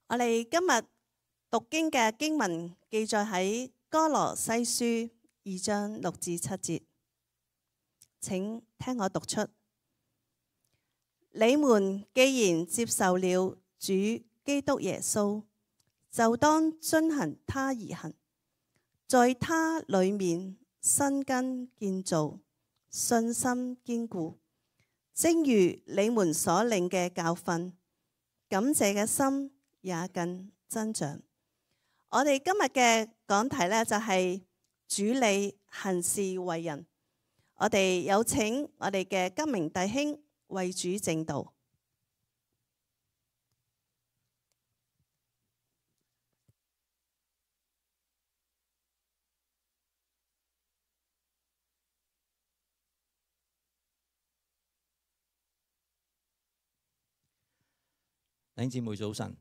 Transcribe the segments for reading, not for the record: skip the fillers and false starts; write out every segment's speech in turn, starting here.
我哋今日讀經嘅經文記載喺歌羅西書2章6至7節，請聽我讀出：你們既然接受了主基督耶穌，就當遵行他而行，在他裏面生根建造，信心堅固，正如你們所領嘅教訓，感謝嘅心也更增長。我哋今日嘅講題呢，就係主理行事為人。我哋有請我哋嘅金明弟兄為主證道。 弟兄姊妹早晨，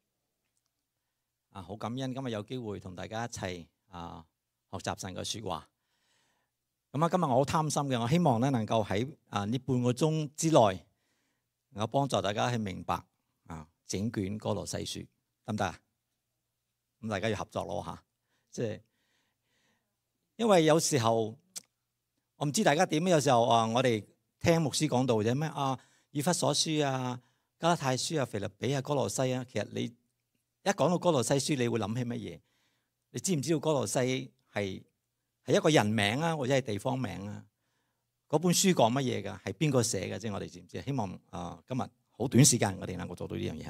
好感恩今日有機會同大家一齊學習神嘅說話。咁今日我好貪心嘅，我希望咧能夠喺呢半個鐘之內，能夠幫助大家去明白整卷歌羅西書，得唔得啊？咁大家要合作咯吓，即係因為有時候我唔知大家點，有時候我哋聽牧師講道啫咩以弗所書加拉太書腓立比歌羅西其實你一講到歌羅西書，你會諗起乜嘢？你知唔知道歌羅西係一個人名啊，或者係地方名啊？嗰本書講乜嘢㗎？係邊個寫嘅？即係我哋知唔知？希望今日好短時間我哋能夠做到呢樣嘢。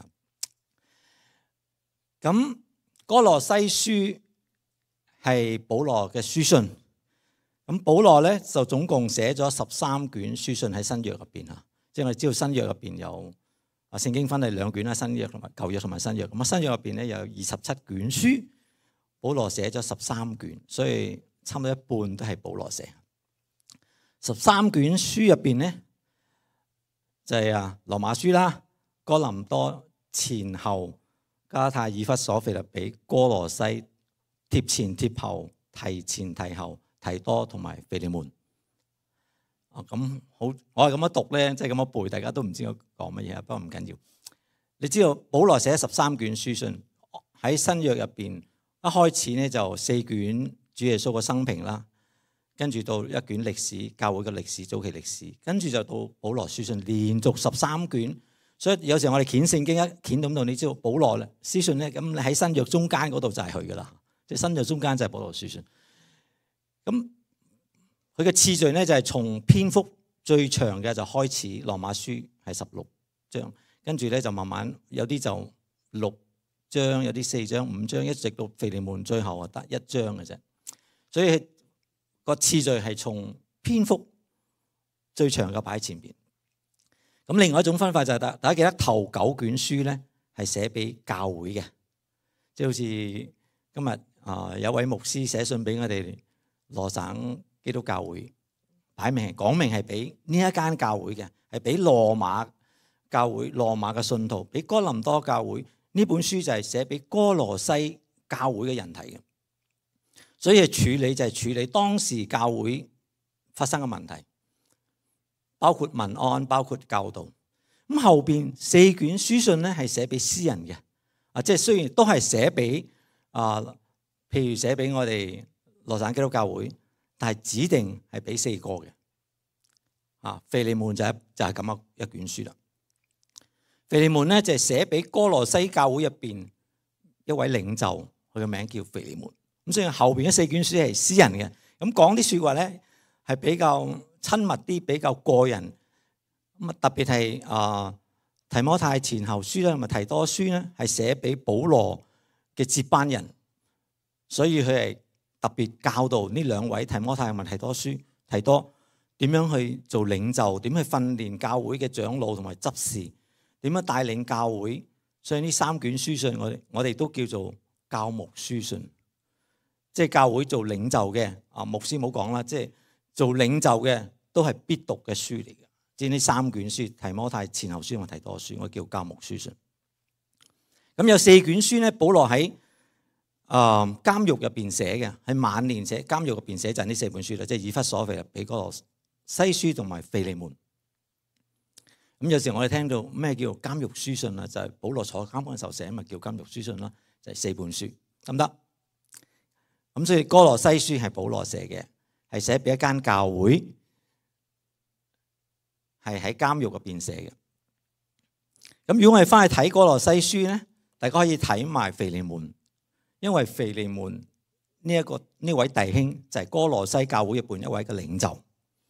咁歌羅西書係保羅嘅書信。咁保羅咧就總共寫咗13卷書信喺新約入邊啊。即係我哋知道新約入邊有聖經分係2卷啦，新約同埋舊約同埋新約。咁新約入邊咧有27卷書，保羅寫咗13卷，所以差唔多一半都係保羅寫。13卷書入邊咧就係羅馬書啦、哥林多前後、加拉太、以弗所、腓立比、歌羅西、貼前貼後、提前提後、提多同埋腓利門。咁好，我係咁樣讀咧，即係咁樣背，大家都唔知我講乜嘢，不過唔緊要。你知道保羅寫13卷書信喺新約入邊，一開始咧就4卷主耶穌嘅生平啦，跟住到1卷歷史，教會嘅歷史，早期歷史，跟住就到保羅書信，連續13卷。所以有時候我哋掀聖經一掀到，你知道保羅咧書信咧，咁你喺新約中間嗰度就係佢噶啦，即係新約中間就係保羅書信。咁佢嘅次序咧就係從篇幅最長嘅就開始，羅馬書係16章，跟住咧就慢慢有啲就6章，有啲4章、5章，一直到腓利門最後得1章嘅啫。所以個次序係從篇幅最長嘅擺喺前邊。咁另外一種分法就係大家記得頭9卷書咧係寫俾教會嘅，即係好似今日有位牧師寫信俾我哋羅省基督教會，擺明講明係俾呢一間教會嘅，係俾羅馬教會、羅馬嘅信徒，俾哥林多教會。呢本書就係寫俾歌羅西教會嘅人睇嘅，所以處理就係處理當時教會發生嘅問題，包括民安，包括教導。咁後邊4卷書信咧係寫俾私人嘅，即係雖然都係寫俾譬如寫俾我哋羅省基督教會，但係指定係俾4個嘅。腓利門就係咁樣一卷書啦。腓利門咧就係寫俾歌羅西教會入邊一位領袖，佢嘅名叫腓利門。咁所以後邊嘅4卷書係私人嘅，咁講啲說話咧係比較親密啲，比較個人。咁特別係提摩太前後書啦，同埋提多書咧係寫俾保羅嘅接班人，所以佢係特別教導呢2位提摩太同埋提多書，提多點樣去做領袖，點去訓練教會嘅長老同埋執事，點樣帶領教會。所以呢3卷書信我哋都叫做教牧書信，即係教會做領袖嘅牧師冇講啦，即係做領袖嘅都係必讀嘅書嚟嘅。即係呢3卷書，提摩太前後書同埋提多書，我叫教牧書信。咁有4卷書咧，保羅喺監獄入邊寫嘅，喺晚年寫，監獄入邊寫就係呢4本書啦，即係以弗所、腓立比、歌羅西書同埋腓利門。 咁有時我哋聽到咩叫監獄書信啊，就係保羅坐監嗰陣時候寫，咪叫監獄書信啦，就係4本書，得唔得？咁所以哥羅西書係保羅寫嘅，係寫俾一間教會，係喺監獄入邊寫嘅。咁如果我哋翻去睇哥羅西書咧，大家可以睇埋腓利門，因為腓利門呢位弟兄就係哥羅西教會入邊一位嘅領袖。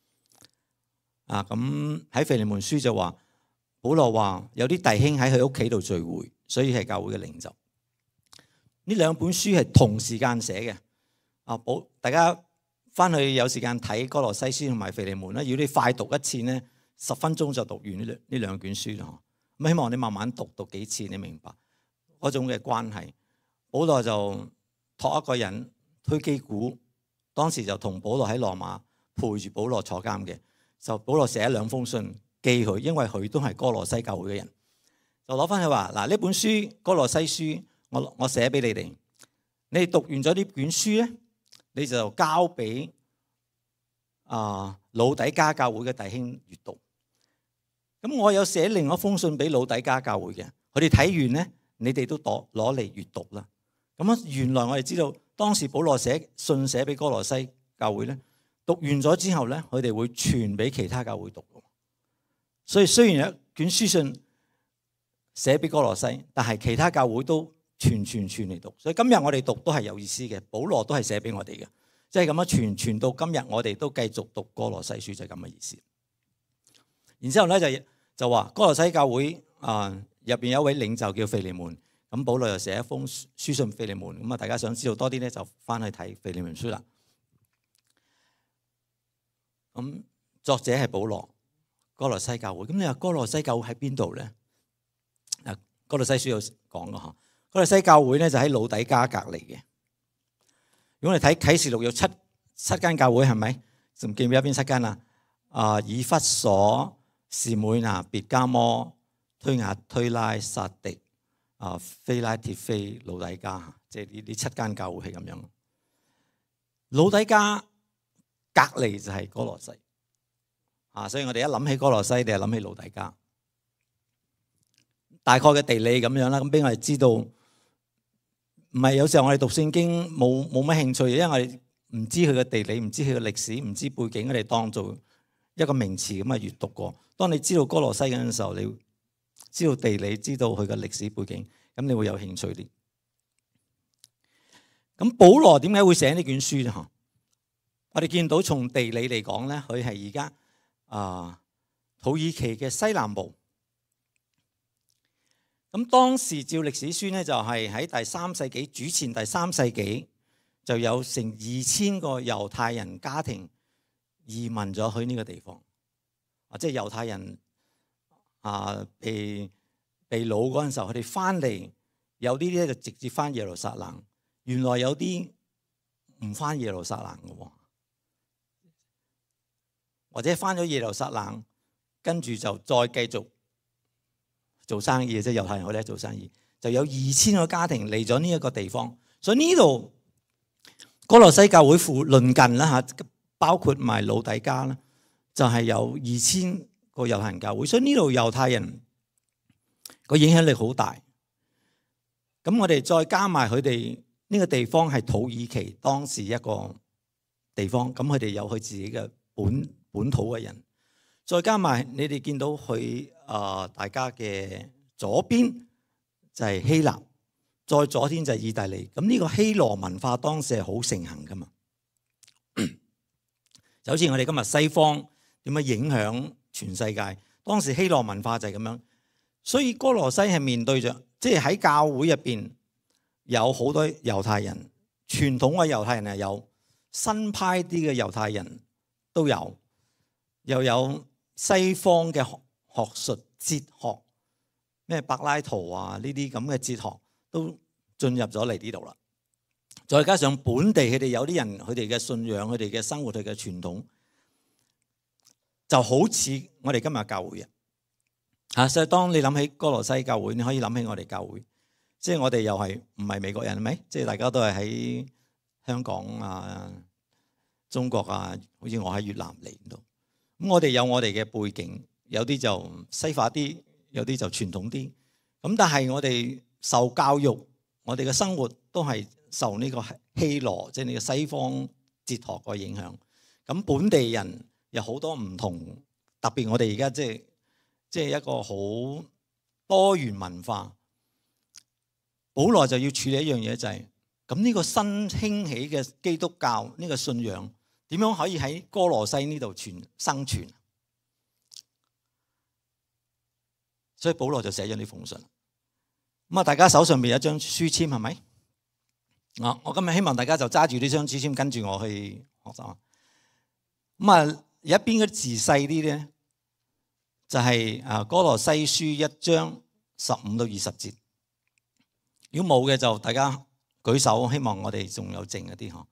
咁喺腓利門書就話，保羅話有啲弟兄喺佢屋企度聚會，所以係教會嘅領袖。呢2本書係同時間寫嘅。大家翻去有時間睇哥羅西書同埋腓利門啦。如果你快讀一次呢，10分鐘就讀完呢兩卷書啦。咁希望你慢慢讀幾次，你明白嗰種嘅關係。保羅就託一個人推基古，當時就同保羅喺羅馬陪住保羅坐監嘅，就保羅寫2封信寄佢，因為佢都係哥羅西教會嘅人，就攞翻去話嗱，呢本書哥羅西書，我寫俾你哋，你哋讀完咗呢卷書咧，你就交俾老底嘉教會嘅弟兄閱讀。咁我有寫另一封信俾老底嘉教會嘅，佢哋睇完咧，你哋都攞嚟閱讀啦。咁原來我哋知道當時保羅寫信寫俾哥羅西教會咧，讀完咗之後咧，佢哋會傳俾其他教會讀。所以雖然有一卷書信寫俾哥羅西，但係其他教會都傳嚟讀。所以今日我哋讀都係有意思嘅，保羅都係寫俾我哋嘅，即係咁樣傳到今日，我哋都繼續讀哥羅西書，就係咁嘅意思。然之後咧就話哥羅西教會入邊有一位領袖叫腓利門，咁保羅又寫一封書信腓利門，咁大家想知道多啲咧，就翻去睇腓利門書啦。咁作者係保羅，哥羅西教會。咁你話哥羅西教會喺邊度咧？哥羅西書有講嘅嚇，哥羅西教會咧就喺老底嘉隔離嘅。如果你睇啟示錄有七間教會，係咪？仲記唔記得邊7間啊？以弗所、士每拿、別加摩、推雅推拉、撒狄、非拉鐵非、老底嘉，即係呢7間教會係咁樣。老底嘉隔離就係哥羅西，所以我哋一諗起哥羅西，你就諗起老底嘉。大概嘅地理咁樣啦，咁俾我哋知道，唔係有時候我哋讀聖經冇乜興趣，因為我哋唔知佢嘅地理，唔知佢嘅歷史，唔知背景，我哋當做一個名詞咁閱讀過。當你知道哥羅西嗰陣時候，你知道地理，知道佢嘅歷史背景，咁你會有興趣啲。咁保羅點解會寫呢卷書咧？我哋見到從地理嚟講咧，佢係而家土耳其嘅西南部。咁當時照歷史書咧，就係喺第3世紀，主前第3世紀就有成2000個猶太人家庭移民咗去呢個地方。即係猶太人被擄嗰陣時候，佢哋翻嚟，有啲咧就直接翻耶路撒冷。原來有啲唔翻耶路撒冷嘅，或者翻咗耶路撒冷，跟住就再繼續做生意，即係猶太人佢哋做生意，就有2000個家庭嚟咗呢一個地方。所以呢度哥羅西教會附鄰近啦嚇，包括埋老底嘉啦，就係有2000個猶太人教會。所以呢度猶太人個影響力好大。咁我哋再加埋佢哋呢個地方係土耳其當時一個地方，咁佢哋有佢自己嘅本土嘅人。再加埋你哋見到佢大家嘅左邊就係希臘，再左邊就係意大利。咁呢個希羅文化當時係好盛行噶嘛，就好似我哋今日西方點樣影響全世界，當時希羅文化就係咁樣。所以哥羅西係面對着，即係喺教會入邊有好多猶太人，傳統嘅猶太人係有，新派啲嘅猶太人都有，又有西方嘅學術哲學，咩柏拉圖啊呢啲咁嘅哲學都進入咗嚟呢度啦。再加上本地佢哋有啲人，佢哋嘅信仰、佢哋嘅生活、佢嘅傳統，就好似我哋今日教會啊。所以當你諗起哥羅西教會，你可以諗起我哋教會，即係我哋又係唔係美國人係咪？即係大家都係喺香港啊、中國啊，好似我喺越南嚟到。咁我哋有我哋嘅背景， 有啲就西化啲，有啲就傳統啲。咁但係我哋受教育，我哋嘅生活都係受呢個希羅，即係呢個西方哲學個影響。咁本地人有好多唔同，特別我哋而家即係一個好多元文化。保羅就要處理一樣嘢，就係咁呢個新興起嘅基督教呢個信仰點樣可以喺哥羅西呢度生存？所以保羅就寫咗呢封信。咁啊，大家手上邊有一張書籤係咪？我今日希望大家就揸住呢張書籤跟住我去學習。咁啊，有一邊嗰啲字細啲咧，就係哥羅西書1章15到20節。如果冇嘅就大家舉手，希望我哋仲有剩一啲嗬。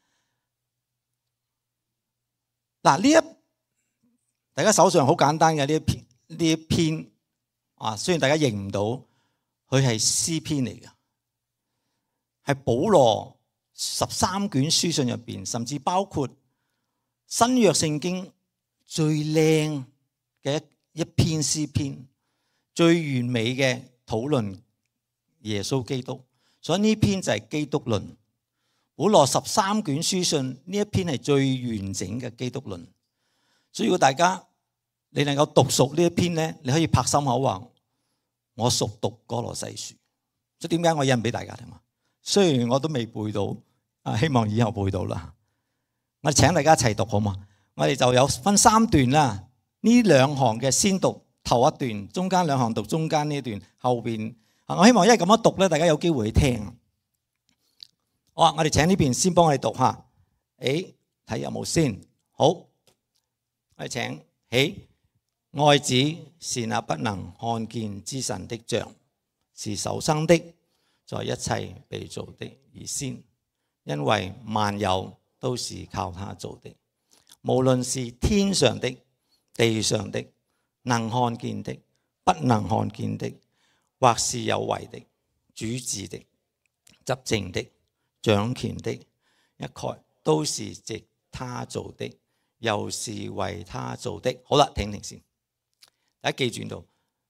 嗱，大家手上好簡單嘅呢一篇雖然大家認唔到，佢係詩篇嚟嘅，係保羅13卷書信入邊，甚至包括新約聖經最靚嘅一篇詩篇，最完美嘅討論耶穌基督，所以呢篇就係基督論。保羅13卷書信呢一篇係最完整嘅基督論。所以如果大家你能夠讀熟呢一篇咧，你可以拍心口話我熟讀哥羅西書。所以點解我印俾大家聽啊？雖然我都未背到，希望以後背到啦。我哋請大家一齊讀好嘛？我哋就有分3段啦。呢2行嘅先讀頭一段，中間2行讀中間呢段，後邊我希望因為咁樣讀咧，大家有機會去聽。好，我哋請呢邊先幫我哋讀下。睇有冇先？好，我哋請起。愛子是那不能看見之神的像，是首生的，在一切被造的以先，因為萬有都是靠他做的，無論是天上的、地上的，能看見的、不能看見的，或是有為的、主治的、執政的、掌權的，一概都是藉他做的，又是為他做的。好啦，停先。大家記住到，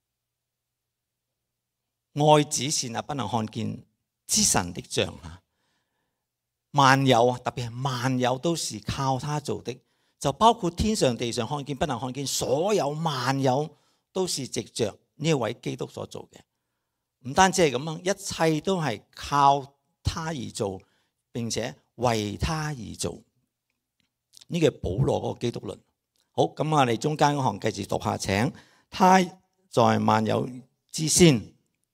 愛子是那不能看見之神的像啊！萬有啊，特別係萬有都是靠他做的，就包括天上地上看見不能看見，所有萬有都是藉着呢一位基督所做嘅。唔單止係咁樣，一切都係靠他而做，並且為他而做。呢個係保羅嗰個基督論。好，咁我哋中間嗰行繼續讀下，請。他在萬有之先，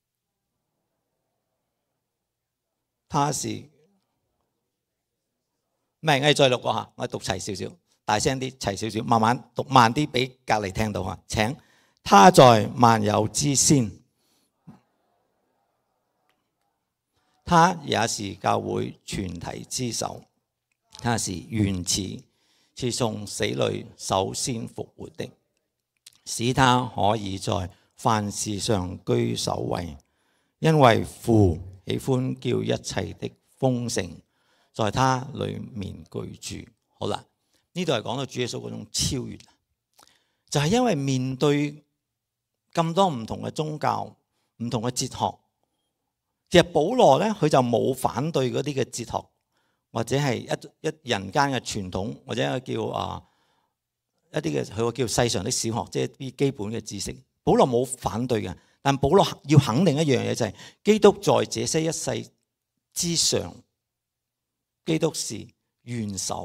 他是唔係？我哋再讀過下，我讀齊少少，大聲啲，齊少少，慢慢讀慢啲，俾隔離聽到啊！請，他在萬有之先，他也是教會全體之首，他是原始，是從死裏首先復活的，使他可以在凡事上居首位，因為父喜歡叫一切的豐盛在他裏面居住。好啦，呢度係講到主耶穌嗰種超越，就係因為面對咁多唔同嘅宗教、唔同嘅哲學，其實保羅咧佢就冇反對嗰啲嘅哲學，或者係一人間嘅傳統，或者叫一啲嘅佢叫世上的小學，即係啲基本嘅知識。保羅冇反對嘅，但保羅要肯定一樣嘢，就係基督在這些一世之上，基督是元首。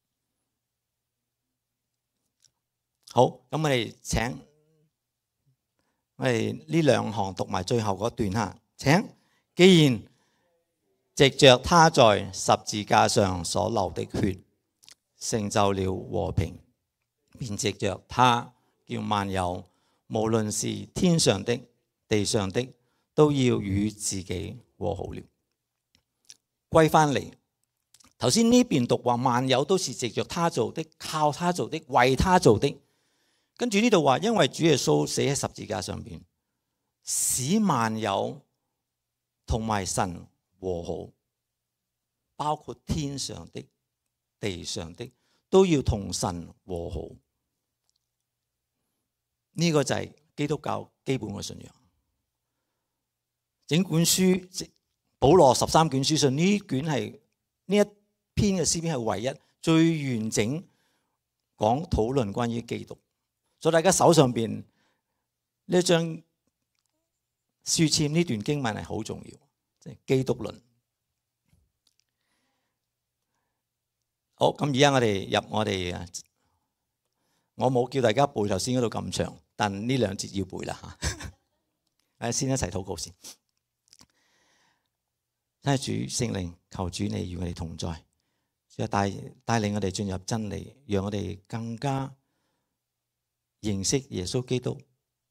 好，咁我哋請我哋呢2行讀埋最後嗰段嚇。請，既然藉着他在十字架上所流的血成就了和平，便藉着他叫萬有，無論是天上的、地上的，都要與自己和好了。歸翻嚟，頭先呢邊讀話萬有都是藉着他做的、靠他做的、為他做的。跟住呢度話，因為主耶穌死喺十字架上邊，使萬有同埋神和好，包括天上的、地上的，都要同神和好。 呢個就係基督教基本嘅信仰。整本書保羅13卷書信，呢一篇嘅詩篇係唯一最完整講討論關於基督。所以大家手上邊呢張書籤，呢段經文係好重要，即係基督論。好，咁而家我哋入我冇叫大家背頭先嗰度咁長，但呢2節要背啦嚇。先一齊禱告先。真係主聖靈，求主你與我哋同在，主帶領我哋進入真理，讓我哋更加認識耶穌基督，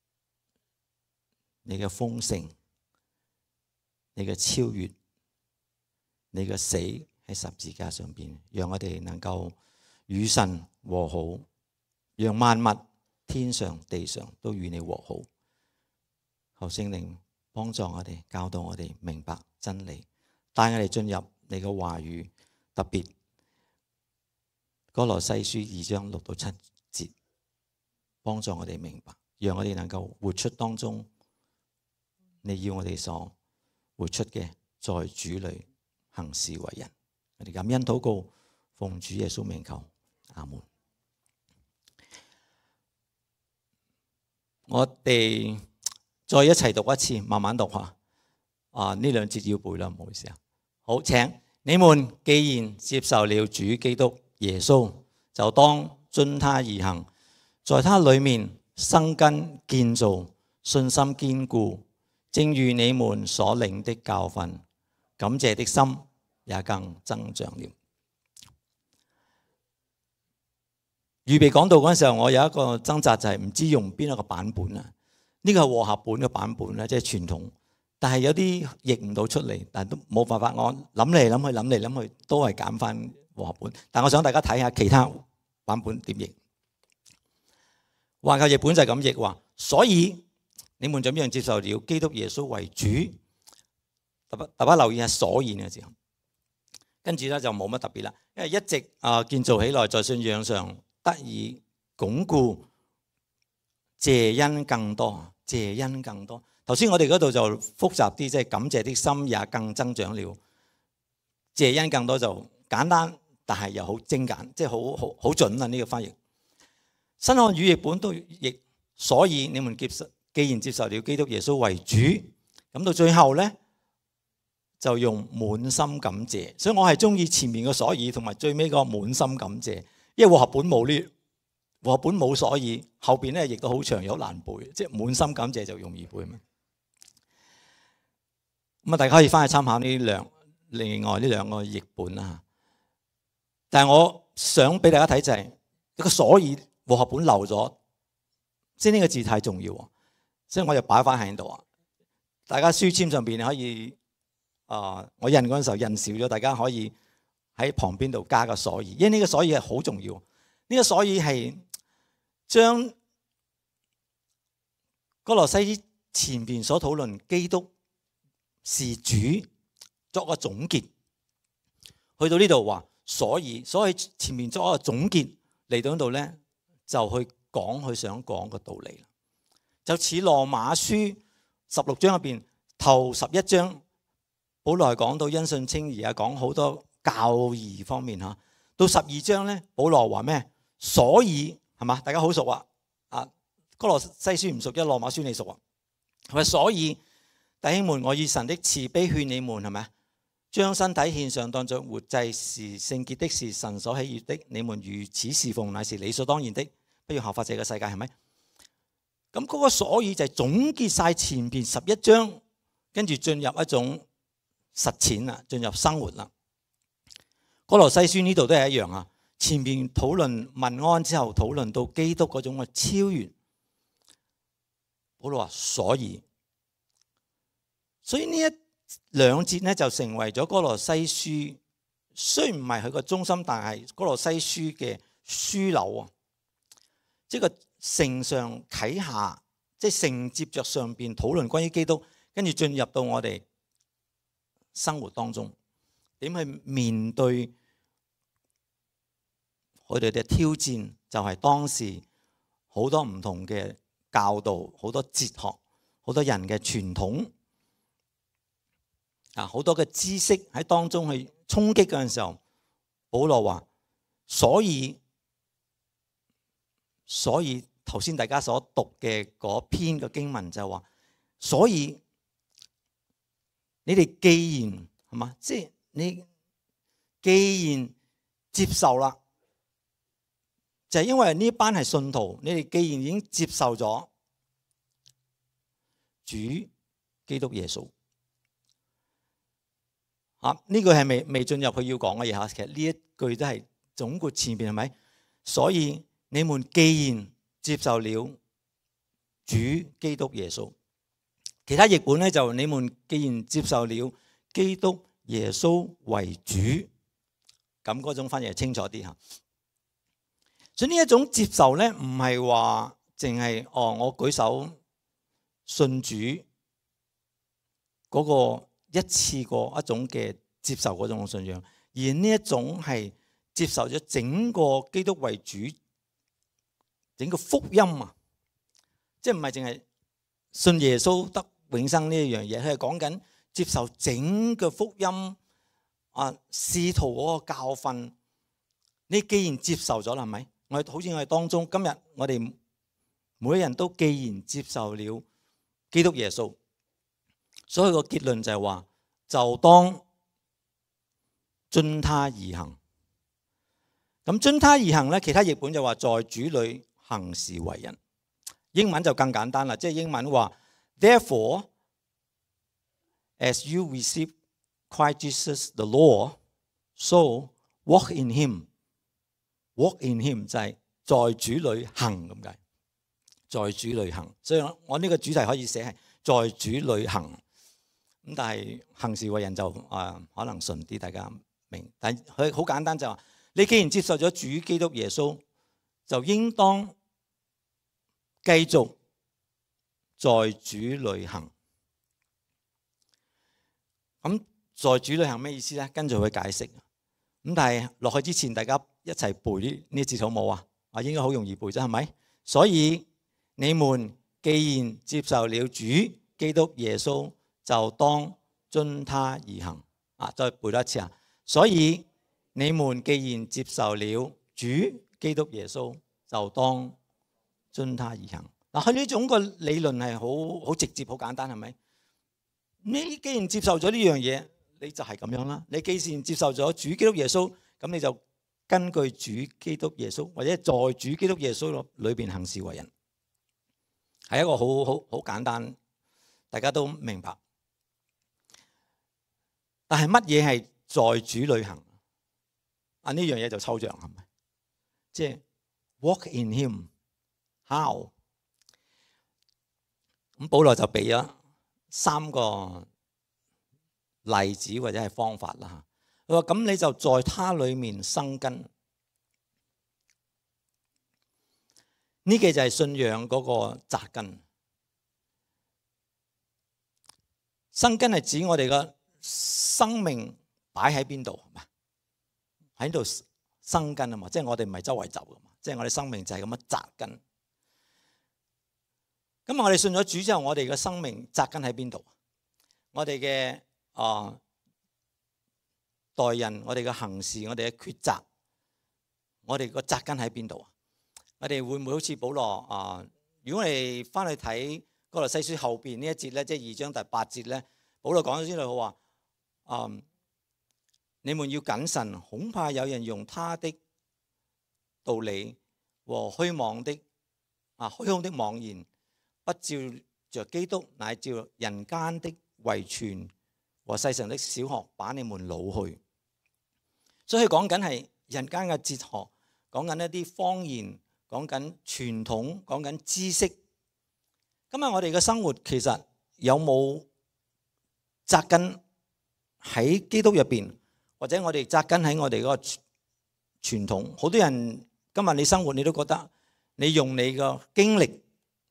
你嘅豐盛，你嘅超越，你嘅死喺十字架上邊，讓我哋能夠與神和好，讓萬物天上地上都與你和好。求聖靈幫助我哋，教導我哋明白真理，帶我哋進入你嘅話語，特別歌羅西書2章6到7節，幫助我哋明白，讓我哋能夠活出當中你要我哋所活出嘅，在主裏行事為人。我哋感恩禱告，奉主耶穌名求，阿門。我哋再一齊讀一次，慢慢讀下。呢2節要背啦，唔好意思啊。好，請你們既然接受了主基督耶穌，就當遵他而行，在他裏面生根建造，信心堅固，正如你們所領的教訓，感謝的心也更增長了。預備講道嗰陣時候，我有一個掙扎，就係唔知用邊一個版本啊？呢個係和合本嘅版本咧，即係傳統。但係有啲譯唔到出嚟，但係都冇辦法。我諗嚟諗去，都係揀翻和合本。但我想大家睇下其他版本點譯。環球譯本就係咁譯話，所以你們怎樣接受了基督耶穌為主？大家留意下所以嘅字，跟住咧就冇乜特別啦。因為一直建造起來，在信仰上得以鞏固，謝恩更多，謝恩更多。頭先我哋嗰度就複雜啲，即係感謝的心也更增長了。謝恩更多就簡單，但係又好精簡，即係好準啊！呢個翻譯。新漢語譯本都譯，所以你們既然接受了基督耶穌為主，咁到最後咧就用滿心感謝。所以我係中意前面個所以同埋最尾個滿心感謝，因為和合本冇呢。和合本冇所以，後邊咧譯到好長，有難背，即係滿心感謝就容易背嘛。咁大家可以翻去參考另外呢2個譯本啦。但係我想俾大家睇就係一個所以和合本漏咗，即係呢個字太重要，所以我就擺翻喺度啊。大家書籤上邊可以我印嗰陣時候印少咗，大家可以喺旁邊度加個所以，因為呢個所以係好重要。呢個所以係將歌羅西前邊所討論基督是主作個總結，去到呢度話所以前面作一個總結，嚟到呢度咧就去講佢想講嘅道理，就似羅馬書16章入邊頭11章，保羅係講到因信稱義啊，講好多教義方面嚇。到12章咧，保羅話咩？所以係嘛？大家好熟啊！歌羅西書唔熟，一羅馬書你熟啊？係咪？所以弟兄們，我以神的慈悲勸你們，係咪？將身體獻上，當作活祭，是聖潔的，是神所喜悅的。你們如此侍奉，乃是理所當然的，不要效法這個世界，係咪？咁嗰個所以就係總結晒前邊11章，跟住進入一種實踐啦，進入生活啦。歌羅西書呢度都係一樣啊。前面討論問安之後，討論到基督嗰種嘅超越。保羅話所以呢2節咧就成為咗歌羅西書，雖然唔係佢個中心，但係歌羅西書嘅樞紐啊，即係個承上啟下，即係承接着上邊討論關於基督，跟住進入到我哋生活當中，點去面對佢哋嘅挑戰，就係當時好多唔同嘅教導、好多哲學、好多人嘅傳統啊，好多嘅知識喺當中去衝擊嗰陣時候，保羅話：所以頭先大家所讀嘅嗰篇嘅經文就係話，所以你哋既然係嘛，即係你既然接受啦。就係因為呢班係信徒，你哋既然已經接受咗主基督耶穌，呢句係未進入佢要講嘅嘢嚇。其實呢一句都係總括前邊係咪？所以你們既然接受了主基督耶穌，其他譯本咧就你們既然接受了基督耶穌為主，咁嗰種翻譯係清楚啲嚇。所以呢一種接受咧，唔係話淨係我舉手信主嗰個一次過一種嘅接受嗰種信仰，而呢一種係接受咗整個基督為主，整個福音啊，即係唔係淨係信耶穌得永生呢一樣嘢，佢係講緊接受整個福音啊，使徒嗰個教訓。你既然接受咗啦，係咪？好似我哋當中今日我哋每一人都既然接受了基督耶穌，所以個結論就係話，就當遵他而行。咁遵他而行咧，其他譯本就話在主裏行事為人。英文就更簡單啦，即係英文話 Therefore, as you receive Christ Jesus the Lord, so walk in Him。Walk in Him 就係在主裏行咁解，在主裏行。所以我呢個主題可以寫係在主裏行。咁但係行事為人就可能順啲，大家明。但係佢好簡單就話，你既然接受咗主基督耶穌，就應當繼續在主裏行。咁在主裏行咩意思咧？跟住佢解釋。咁但係落去之前，大家一齊背呢一節好冇啊？應該好容易背啫，係咪？所以你們既然接受了主基督耶穌，就當遵他而行。再背多一次啊！所以你們既然接受了主基督耶穌，就當遵他而行。佢呢種個理論係好直接、好簡單，係咪？你既然接受咗呢樣嘢，你就係咁樣啦。你既然接受咗主基督耶穌，咁你就根據主基督耶穌，或者在主基督耶穌裏邊行事為人，係一個好簡單，大家都明白。但係乜嘢係在主裏行？呢樣嘢就抽象，係咪？即係 walk in Him，how？ 咁保羅就俾咗3個例子或者係方法啦。佢話咁你就在他裏面生根，呢個就係信仰嗰個扎根。生根係指我哋嘅生命擺喺邊度，喺度生根啊嘛，即係我哋唔係周圍走噶嘛，即係我哋生命就係咁樣扎根。咁我哋信咗主之後，我哋嘅生命扎根喺邊度？我哋嘅待人，我哋嘅行事，我哋嘅抉擇，我哋個扎根喺邊度啊？我哋會唔會好似保羅如果我哋翻去睇哥羅西書後邊呢一節咧，即係2章第8節咧，保羅講咗先嚟，佢話你們要謹慎，恐怕有人用他的道理和虛空的妄言，不照着基督，乃照人間的遺傳和世上的小學，把你們擄去。所以講緊係人間嘅哲學，講緊一啲方言，講緊傳統，講緊知識。今日我哋嘅生活其實有冇扎根喺基督入邊，或者我哋扎根喺我哋嗰個傳統？好多人今日你生活，你都覺得你用你嘅經歷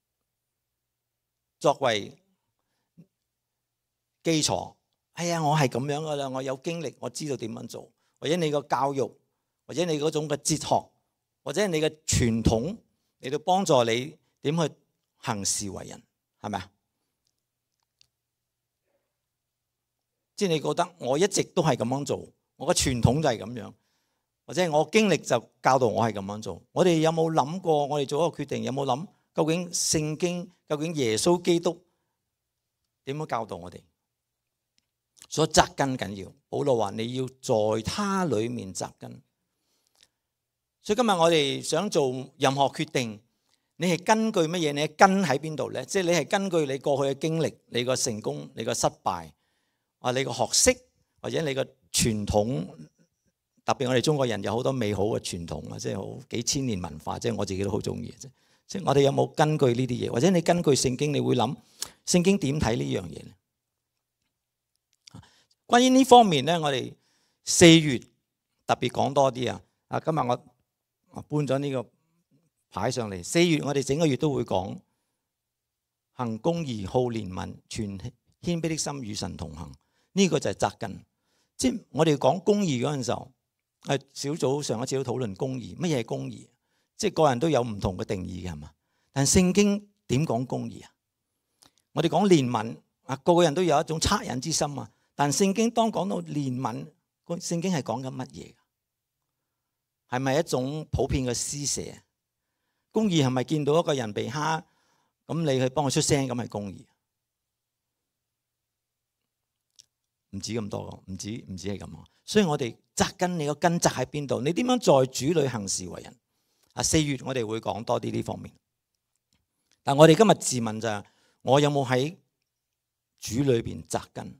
作為基礎。我係咁樣噶啦，我有經歷，我知道點樣做。或者你個教育，或者你嗰種嘅哲學，或者你嘅傳統嚟到幫助你點去行事為人，係咪啊？即係你覺得我一直都係咁樣做，我嘅傳統就係咁樣，或者我經歷就教導我係咁樣做。我哋有冇諗過？我哋做一個決定，有冇諗究竟聖經、究竟耶穌基督點樣教導我哋？所以扎根緊要。保羅話你要在他裏面扎根。所以今日我哋想做任何決定，你係根據乜嘢？你係根喺邊度咧？即係你係根據你過去嘅經歷、你個成功、你個失敗，啊，你個學識或者你個傳統。特別我哋中國人有好多美好嘅傳統啊，即係好幾千年文化，即係我自己都好中意嘅啫。即係我哋有冇根據呢啲嘢？或者你根據聖經，你會諗聖經點睇呢樣嘢咧？關於呢方面咧，我哋4月特別講多啲啊！啊，今日我搬咗呢個牌上嚟。4月我哋整個月都會講行公義、好憐憫、存謙卑的心與神同行。呢個就係扎根。即係我哋講公義嗰陣時候，小組上一次都討論公義，乜嘢係公義？即係個人都有唔同嘅定義嘅，係嘛？但聖經點講公義啊？我哋講憐憫啊，個個人都有一種惻隱之心啊。但聖經當講到憐憫，聖經係講緊乜嘢？係咪一種普遍嘅施捨？公義係咪見到一個人被蝦，咁你去幫佢出聲，咁係公義？唔止咁多，唔止係咁。所以我哋扎根，你個根扎喺邊度？你點樣在主裏行事為人？啊，4月我哋會講多啲呢方面。但我哋今日自問就係，我有冇喺主裏邊扎根？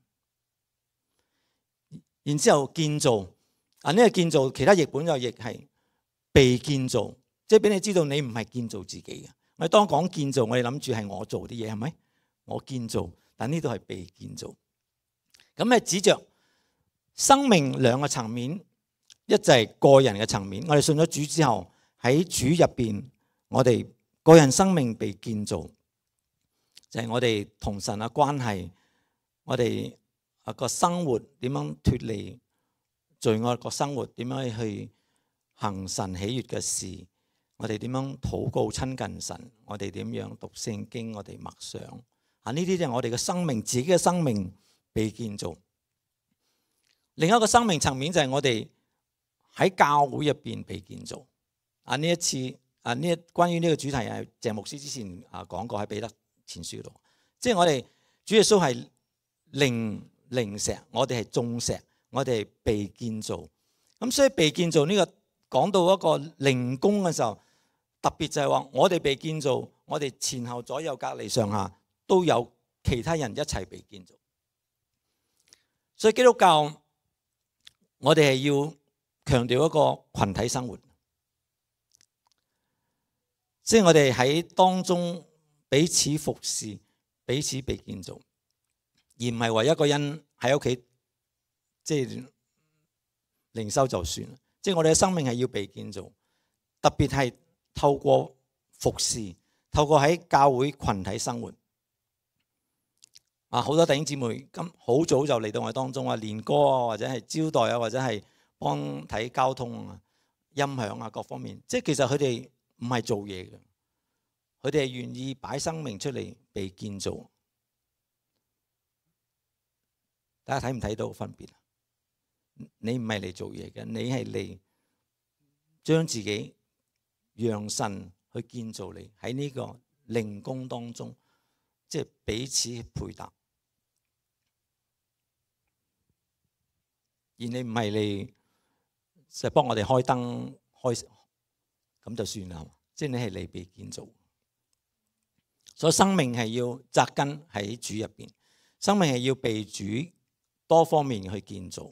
然之後建造啊，呢個建造其他譯本就譯係被建造，即係俾你知道你唔係建造自己嘅。我哋當講建造，我哋諗住係我做啲嘢，係咪？我建造，但呢度係被建造。咁係指着生命兩個層面，一就係個人嘅層面。我哋信咗主之後，喺主入邊，我哋個人生命被建造，就係我哋同神嘅關係，我哋個生活點樣脫離罪惡個生活，點樣去行神喜悅嘅事，我哋點樣禱告親近神，我哋點樣讀聖經，我哋默想啊，呢啲就係我哋嘅生命，自己嘅生命被建造。另一個生命層面就係我哋喺教會入邊被建造。啊，呢一次關於呢個主題係鄭牧師之前講過喺彼得前書度，即係我哋主耶穌係靈石，我哋係眾石，我哋係被建造。咁所以被建造呢個講到一個靈宮嘅時候，特別就係話我哋被建造，我哋前後左右隔離上下都有其他人一齊被建造。所以基督教我哋係要強調一個群體生活，即係我哋喺當中彼此服侍，彼此被建造，而唔係為一個人喺屋企即係靈修就算。即係我哋嘅生命係要被建造，特別係透過服侍，透過喺教會群體生活。啊，好多弟兄姊妹咁好早就嚟到我哋當中啊，練歌啊，或者係招待啊，或者係幫睇交通啊、音響啊各方面。即係其實佢哋唔係做嘢嘅，佢哋係願意擺生命出嚟被建造。大家睇唔睇到分別啊？你唔係嚟做嘢嘅，你係嚟將自己讓神去建造你喺呢個靈宮當中，即係彼此配搭。而你唔係嚟就幫我哋開燈開咁就算啦，即係你係嚟被建造。所以生命係要扎根喺主入邊，生命係要被主多方面去建造。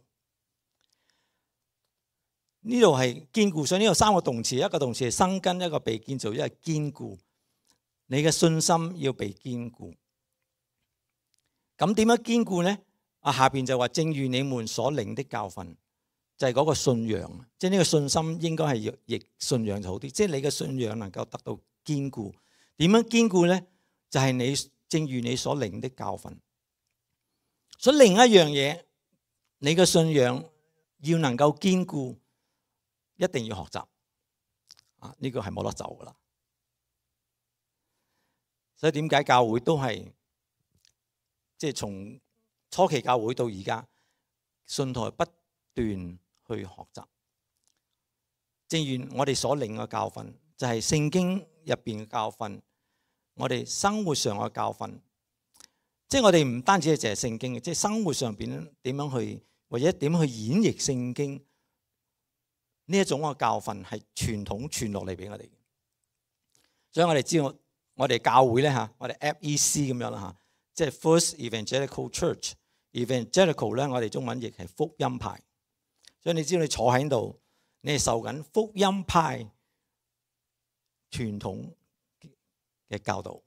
呢度係堅固，所以呢度3個動詞，一個動詞係生根，一個被建造，一個堅固。你嘅信心要被堅固。咁點樣堅固呢？下邊就話正如你們所領的教訓，就係嗰個信仰，即係呢個信心應該係譯信仰就好啲，即係你嘅信仰能夠得到堅固。點樣堅固呢？就係你正如你所領的教訓。所以另一樣嘢，你嘅信仰要能夠堅固，一定要學習。呢個係冇得走噶啦。 所以點解教會都係即係從初期教會到而家，信徒不斷去學習。正如我哋所領嘅教訓，就係聖經入邊嘅教訓，我哋生活上嘅教訓。即係我哋唔單止係淨係聖經嘅，即係生活上邊點樣去，或者點樣去演繹聖經呢一種嘅教訓，係傳統傳落嚟俾我哋。所以我哋知道我哋教會咧嚇，我哋 FEC 咁樣啦嚇，即係 First Evangelical Church。Evangelical 咧，我哋中文譯係福音派。所以你知道你坐喺度，你係受緊福音派傳統嘅教導。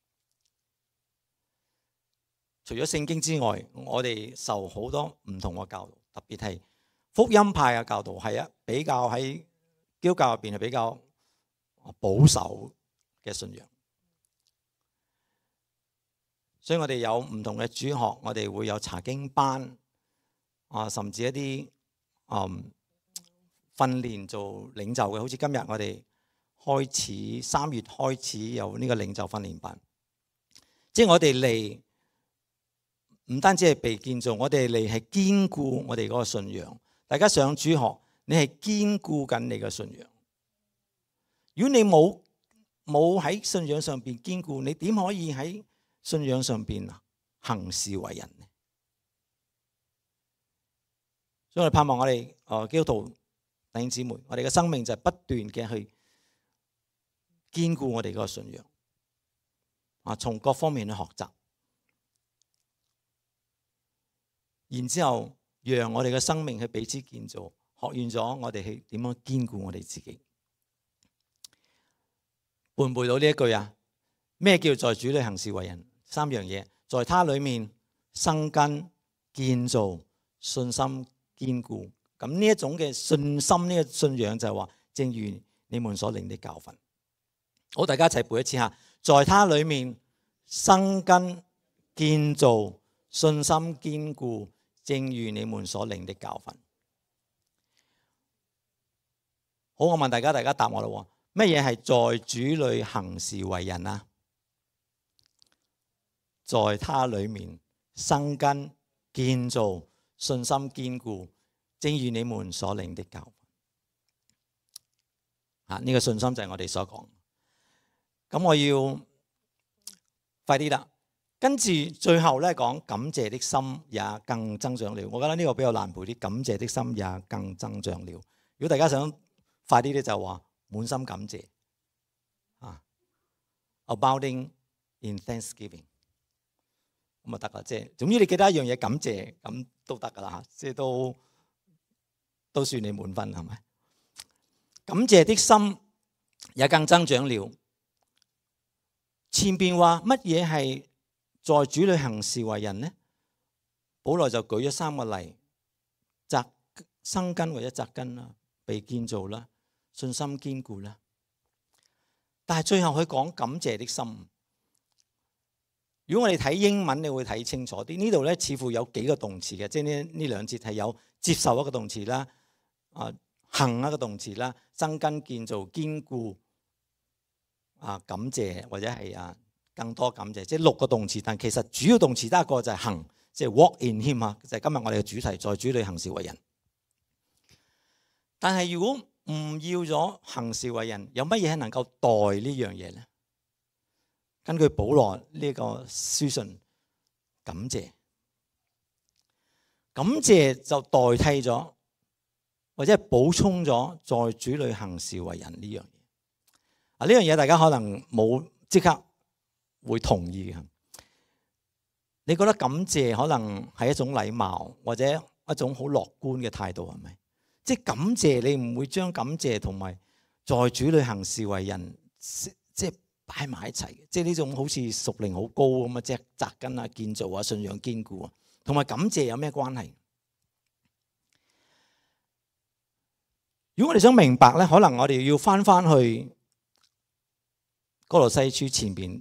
除咗聖經之外，我哋受好多唔同嘅教導，特別係福音派嘅教導係比較喺基督教入邊係比較保守嘅信仰。所以我哋有唔同嘅主學，我哋會有查經班甚至一啲訓練做領袖嘅，好似今日我哋開始3月開始有呢個領袖訓練班。即係我哋嚟唔單止係被建造，我哋嚟係堅固我哋嗰個信仰。大家上主學，你係堅固緊你嘅信仰。如果你冇喺信仰上邊堅固，你點可以喺信仰上邊行事為人呢？所以我哋盼望我哋基督徒弟兄姊妹，我哋嘅生命就係不斷嘅去堅固我哋嗰個信仰，從各方面去學習。然之後，讓我哋嘅生命去彼此建造，學完咗我哋去點樣堅固我哋自己。背唔背到呢一句啊？咩叫在主裏行事為人？3樣嘢，在他裏面生根、建造、信心堅固。咁呢一種嘅信心，呢個信仰就係話，正如你們所領的教訓。好，大家一齊背一次下，在他裏面生根、建造、信心堅固。正如你們所領的教訓。好，我問大家答我啦。乜嘢係在主裏行事為人啊？在他裏面生根、建造、信心堅固，正如你們所領的教訓。呢個信心就係我哋所講。咁我要快啲啦。跟住最後咧講，感謝的心也更增長了。我覺得呢個比較難背啲，感謝的心也更增長了。如果大家想快啲咧，就話滿心感謝，abounding in thanksgiving 咁就得啦。即係總之你記得一樣嘢，感謝咁都得噶啦，即係都算你滿分係咪？感謝的心也更增長了。前邊話乜嘢係在主裏行事為人呢？保羅就舉咗3個例：生根或者扎根啦，被建造啦，信心堅固啦。但係最後佢講感謝的心。如果我哋睇英文，你會睇清楚啲。呢度咧似乎有幾個動詞嘅，即係呢2節係有接受一個動詞啦，行一個動詞啦，生根、建造、堅固，感謝或者係更多感謝，即係6個動詞，但其實主要動詞得一個就係行，即係 walk in him 啊，就係今日我哋嘅主題，在主裏行事為人。但係如果唔要咗行事為人，有乜嘢係能夠代呢樣嘢呢？根據保羅呢個書信，感謝就代替咗或者係補充咗在主裏行事為人呢樣嘢。呢樣嘢大家可能冇即刻會同意嘅。你覺得感謝可能係一種禮貌或者一種好樂觀嘅態度係咪？即係感謝，你唔會將感謝同埋在主裏行事為人即係擺埋一齊。即係呢種好似屬靈好高咁啊，即係扎根啊、建造啊、信仰堅固啊，同埋感謝有咩關係？如果我哋想明白咧，可能我哋要翻去歌羅西書前邊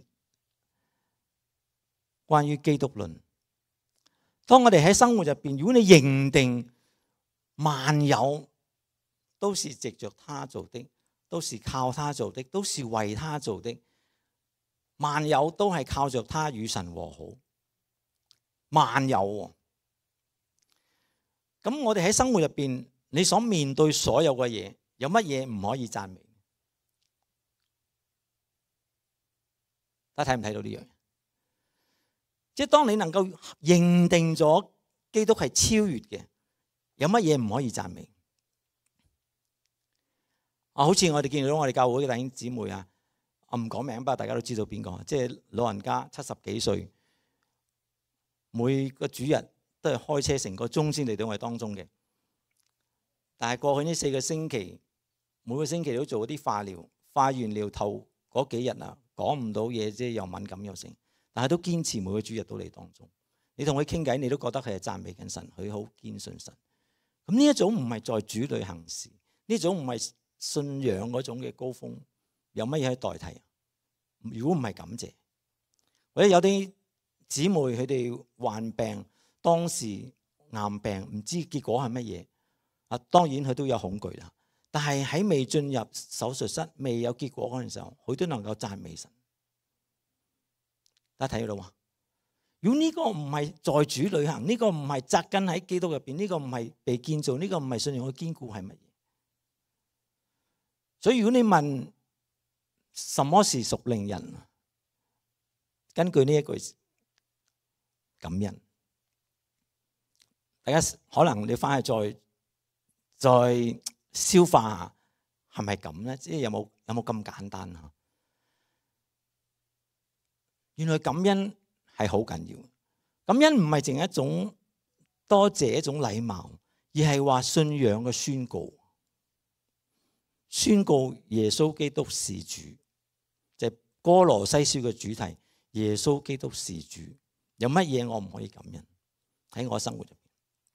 關於基督論。當我哋喺生活入邊，如果你認定萬有都是藉着他做的，都是靠他做的，都是為他做的， 萬有都係靠着他與神和好。萬有喎，咁我哋喺生活入邊，你所面對所有嘅嘢，有乜嘢唔可以讚美？大家睇唔睇到呢樣嘢？即係當你能夠認定咗基督係超越嘅，有乜嘢唔可以讚美？好似我哋見到我哋教會嘅弟兄姊妹啊，我唔講名，不過大家都知道邊個，即係老人家70幾歲，每個主日都係開車成個鐘先嚟到我哋當中嘅。但係過去呢4個星期，每個星期都做啲化療，化完療頭嗰幾日啊，講唔到嘢，即係又敏感又成，但係都堅持每個主日都嚟當中。你同佢傾偈，你都覺得佢係讚美緊神，佢好堅信神。咁呢一種唔係在主裏行事，呢種唔係信仰嗰種嘅高峰，有乜嘢可以代替？如果唔係感謝，或者有啲姊妹佢哋患病，當時癌病，唔知結果係乜嘢啊？當然佢都有恐懼啦。但係喺未進入手術室、未有結果嗰陣時候，佢都能夠讚美神。大家睇到嘛？如果呢個唔係在主旅行，呢個唔係扎根喺基督入邊，呢個唔係被建造，呢個唔係信仰嘅堅固，係乜嘢？所以如果你問什麼是屬靈人，根據呢一句感恩，大家可能你翻去再消化下，係咪咁咧？即係有冇咁簡單啊？原來感恩係好緊要，感恩唔係淨係一種多謝一種禮貌，而係話信仰嘅宣告，宣告耶穌基督是主，就係歌羅西書嘅主題。耶穌基督是主，有乜嘢我唔可以感恩喺我生活入邊？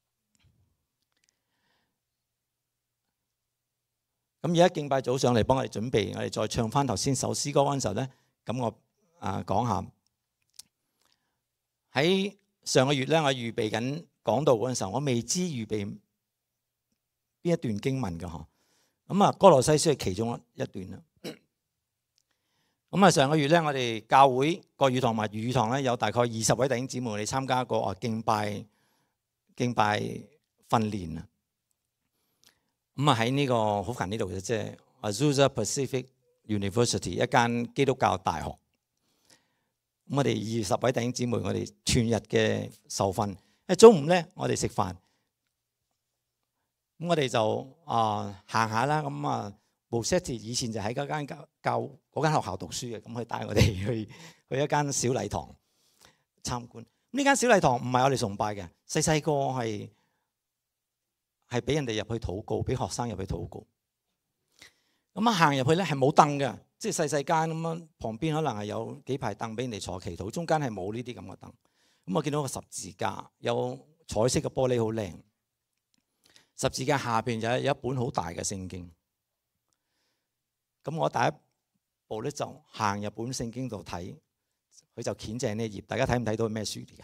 咁而家敬拜組上嚟幫我哋準備，我哋再唱翻頭先首詩歌嗰陣時候咧，咁我講下喺上個月咧，我預備緊講道嗰陣時候，我未知預備邊一段經文嘅嗬。咁啊，歌羅西書係其中一段啦。咁啊，上個月咧，我哋教會國語堂同埋粵語堂咧，有大概20位弟兄姊妹，我哋參加過敬拜訓練啊。咁啊，喺呢個好近呢度嘅，即係 Azusa Pacific University 一間基督教大學。咁我哋20位弟兄姊妹，我哋全日嘅受訓。中午咧，我哋食飯。咁我哋就行下啦。咁啊 Bosetti 以前就喺嗰間學校讀書嘅，咁佢帶我哋去一間小禮堂參觀。呢間小禮堂唔係我哋崇拜嘅，細個係俾人哋入去禱告，俾學生入去禱告。咁行入去咧係冇凳嘅，即係細間咁樣，旁邊可能係有幾排凳俾人哋坐祈禱，中間係冇呢啲咁嘅凳。咁我見到個十字架，有彩色嘅玻璃好靚。十字架下邊有一本好大嘅聖經。咁我第一步咧就行入本聖經度睇，佢就掀正呢頁。大家睇唔睇到咩書嚟㗎？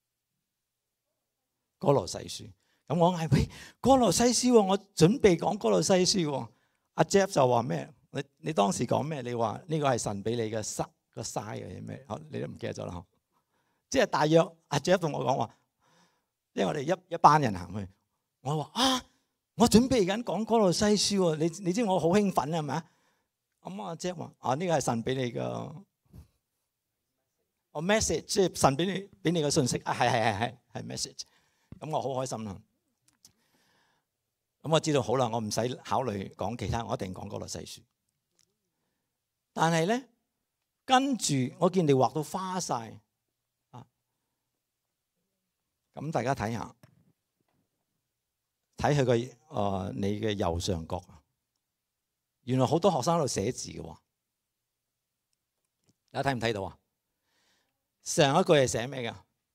歌羅西書。咁我嗌喂，歌羅西書喎，我準備講歌羅西書喎。阿 Jeff 就話咩？你當時講咩？你話呢個係神俾你嘅嘥嘅咩？你都唔記得咗啦。即係大約阿 Jeff 同我講話，因為我哋一班人行去，我話我準備緊講歌羅西書喎。你知我好興奮係咪啊？咁阿 Jeff 話呢個係神俾你嘅message， 即係神俾你嘅信息啊，係 message。咁我好開心啦。咁我知道好啦，我唔使考慮講其他，我一定講歌羅西書。但係咧，跟住我見你畫到花晒啊！咁大家睇下，睇佢個你嘅右上角啊，原來好多學生喺度寫字嘅喎。大家睇唔睇到啊？上一句係寫咩㗎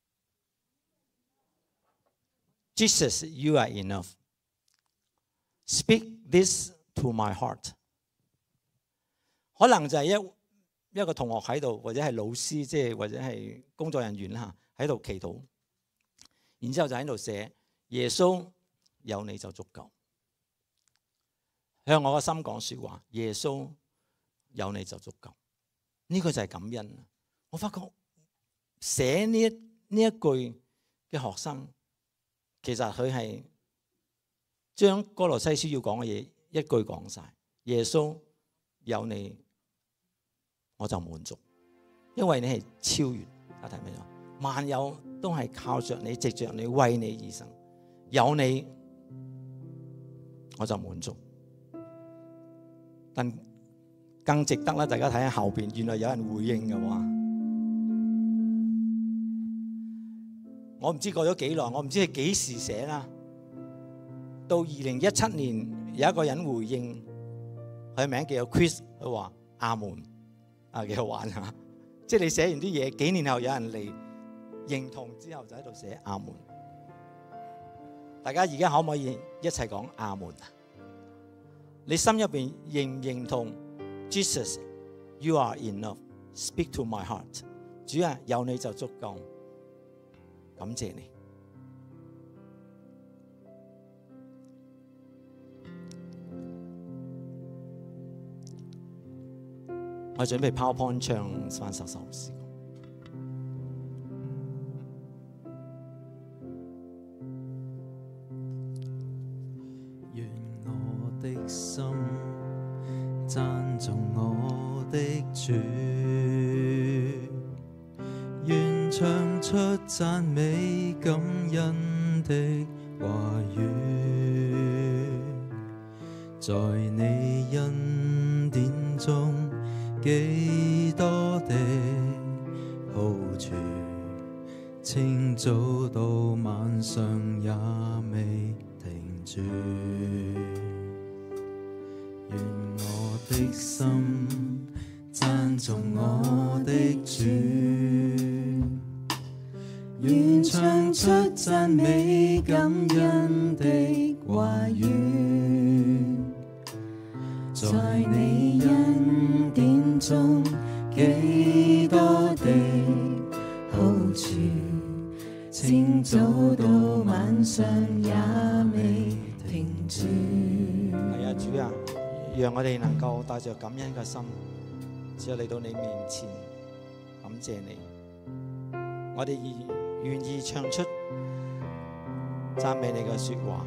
？Jesus, you are enough. Speak this to my heart。可能就係一個同學喺度，或者係老師，即係或者係工作人員啦，喺度祈禱，然之後就喺度寫耶穌有你就足夠，向我個心講說話。耶穌有你就足夠，呢個就係感恩。 我發覺寫呢一句嘅學生，其實佢係將歌羅西書要講嘅嘢一句講晒。耶穌有你，我就滿足，因為你係超越。大家睇明咗？萬有都係靠着你，藉着你，為你而生。有你，我就滿足。但更值得啦，大家睇下後邊，原來有人回應嘅話，我唔知過咗幾耐，我唔知係幾時寫啦。到2017年，有一個人回應，佢名叫 Chris， 佢話阿門，幾好玩嚇！即係你寫完啲嘢，幾年後有人嚟認同之後，就喺度寫阿門。大家而家可唔可以一齊講阿門啊？你心入邊認唔認同 Jesus you are enough speak to my heart？ 主啊，有你就足夠，感謝你。我準備 PowerPoint 唱翻首詩歌。 願我的心讚頌我的主，願唱出讚美感恩的話語，在你恩典中幾多的好處，清早到晚上也未停住。願我的心讚頌我的主，願唱出讚美感恩的話語，在你恩典中幾多的好處，清早到晚上也未停住。 係啊，主啊，讓我哋能夠帶着感恩嘅心，只有嚟到你面前，感謝你。我哋願意唱出讚美你嘅說話。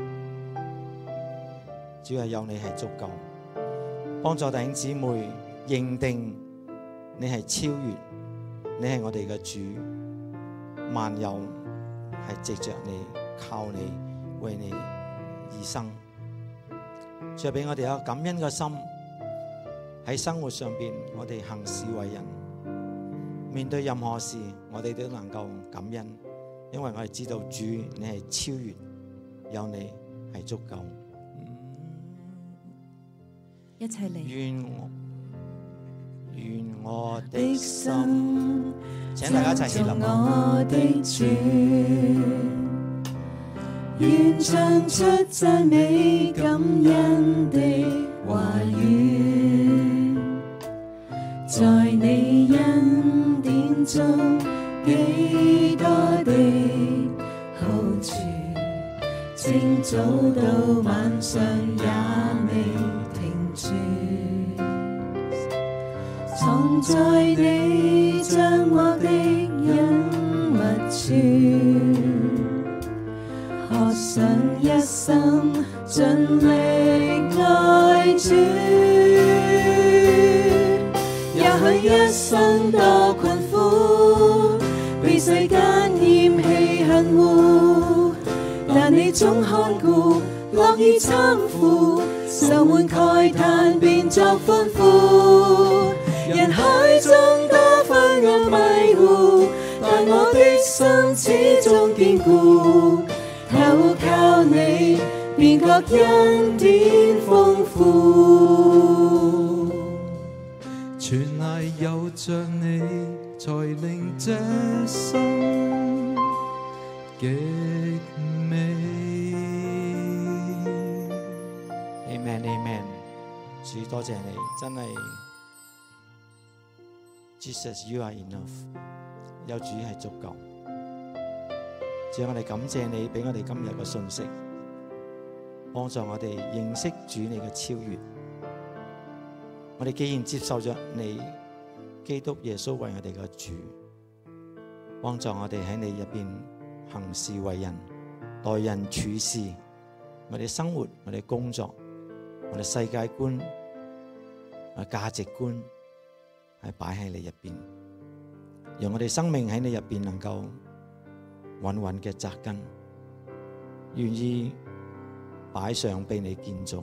主啊，有你係足夠，幫助弟兄姊妹認定你係超越，你係我哋嘅主，萬有係藉着你，靠你，為你而生。主啊，俾我哋有感恩嘅心，喺生活上邊我哋行事為人，面對任何事我哋都能夠感恩，因為我哋知道主你係超越，有你係足夠。 一齊嚟。 願我的心，請大家一齊起立。 我的主，願唱出讚美感恩的話語，在你恩典中幾多的好處，清早到晚上也未停住。藏在你帳幕的隱密處，學想一生盡力愛主。也許一生多困苦，被世間厭棄恨惡，但你總看顧，樂意參付，愁悶慨嘆變作歡呼。人海中多昏暗迷糊，但我的心始終堅固，投靠你便覺恩典豐富。全賴有着你，才令這心極美。 Amen Amen， 主多謝你，真係。Jesus you are enough， 有主係足夠。主，我哋感謝你俾我哋今日嘅信息，幫助我哋認識主你嘅超越。我哋既然接受咗你， 基督耶穌為我哋嘅主，幫助我哋喺你入邊行事為人、待人處事，我哋生活、我哋工作、我哋世界觀、我哋價值觀係擺喺你入邊，讓我哋生命喺你入邊能夠穩穩嘅扎根，願意擺上俾你建造，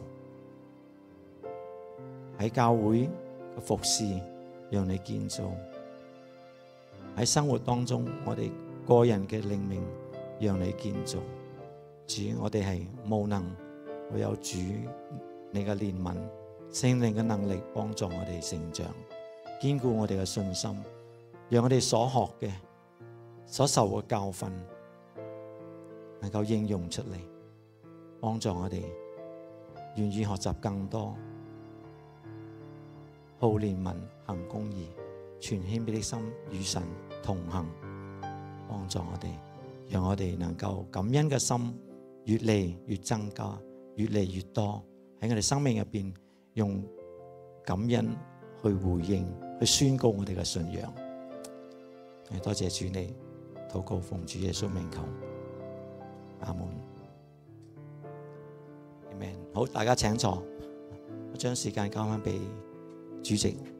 喺教會嘅服侍讓你建造，喺生活當中我哋個人嘅靈命讓你建造。主，我哋係無能，唯有主你嘅憐憫、聖靈嘅能力幫助我哋成長，堅固我哋嘅信心，讓我哋所學嘅、所受嘅教訓能夠應用出嚟，幫助我哋願意學習更多，好憐憫、行公義、存謙卑的心，與神同行，幫助我哋，讓我哋能夠感恩嘅心越嚟越增加，越嚟越多喺我哋生命入邊，用感恩去回應、去宣告我哋嘅信仰。多謝主你，禱告奉主耶穌名求，阿門。Amen。好，大家請坐，我將時間交翻俾主席。